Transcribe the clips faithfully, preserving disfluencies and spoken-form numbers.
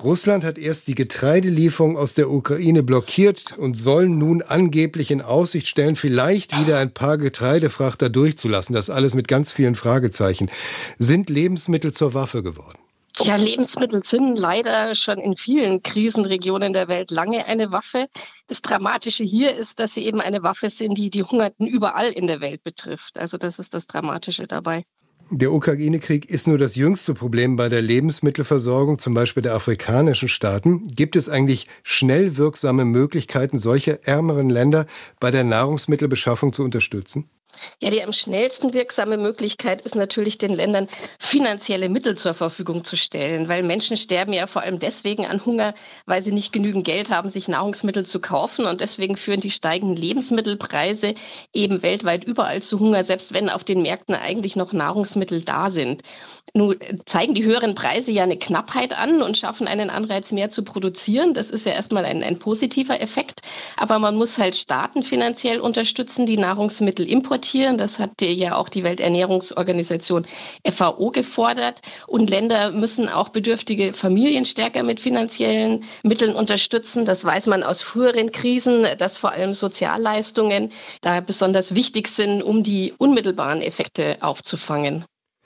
Russland hat erst die Getreidelieferung aus der Ukraine blockiert und soll nun angeblich in Aussicht stellen, vielleicht wieder ein paar Getreidefrachter durchzulassen. Das alles mit ganz vielen Fragezeichen. Sind Lebensmittel zur Waffe geworden? Ja, Lebensmittel sind leider schon in vielen Krisenregionen der Welt lange eine Waffe. Das Dramatische hier ist, dass sie eben eine Waffe sind, die die Hungernden überall in der Welt betrifft. Also das ist das Dramatische dabei. Der Ukraine-Krieg ist nur das jüngste Problem bei der Lebensmittelversorgung, zum Beispiel der afrikanischen Staaten. Gibt es eigentlich schnell wirksame Möglichkeiten, solche ärmeren Länder bei der Nahrungsmittelbeschaffung zu unterstützen? Ja, die am schnellsten wirksame Möglichkeit ist natürlich, den Ländern finanzielle Mittel zur Verfügung zu stellen, weil Menschen sterben ja vor allem deswegen an Hunger, weil sie nicht genügend Geld haben, sich Nahrungsmittel zu kaufen, und deswegen führen die steigenden Lebensmittelpreise eben weltweit überall zu Hunger, selbst wenn auf den Märkten eigentlich noch Nahrungsmittel da sind. Nun zeigen die höheren Preise ja eine Knappheit an und schaffen einen Anreiz, mehr zu produzieren. Das ist ja erstmal ein, ein positiver Effekt, aber man muss halt Staaten finanziell unterstützen, die Nahrungsmittel importieren. Das hat ja auch die Welternährungsorganisation F A O gefordert. Und Länder müssen auch bedürftige Familien stärker mit finanziellen Mitteln unterstützen. Das weiß man aus früheren Krisen, dass vor allem Sozialleistungen da besonders wichtig sind, um die unmittelbaren Effekte aufzufangen.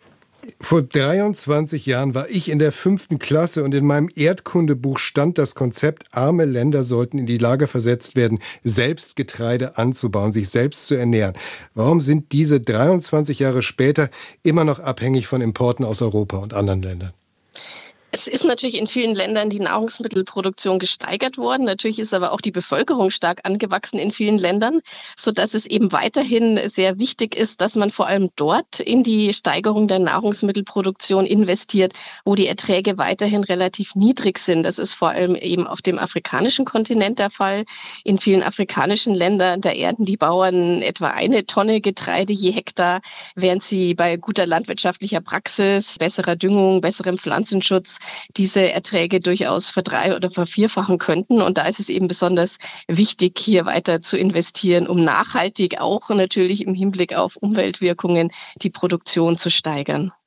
Vor dreiundzwanzig Jahren war ich in der fünften Klasse und in meinem Erdkundebuch stand das Konzept, arme Länder sollten in die Lage versetzt werden, selbst Getreide anzubauen, sich selbst zu ernähren. Warum sind diese dreiundzwanzig Jahre später immer noch abhängig von Importen aus Europa und anderen Ländern? Es ist natürlich in vielen Ländern die Nahrungsmittelproduktion gesteigert worden. Natürlich ist aber auch die Bevölkerung stark angewachsen in vielen Ländern, sodass es eben weiterhin sehr wichtig ist, dass man vor allem dort in die Steigerung der Nahrungsmittelproduktion investiert, wo die Erträge weiterhin relativ niedrig sind. Das ist vor allem eben auf dem afrikanischen Kontinent der Fall. In vielen afrikanischen Ländern, da ernten die Bauern etwa eine Tonne Getreide je Hektar, während sie bei guter landwirtschaftlicher Praxis, besserer Düngung, besserem Pflanzenschutz diese Erträge durchaus verdrei- oder vervierfachen könnten. Und da ist es eben besonders wichtig, hier weiter zu investieren, um nachhaltig auch natürlich im Hinblick auf Umweltwirkungen die Produktion zu steigern.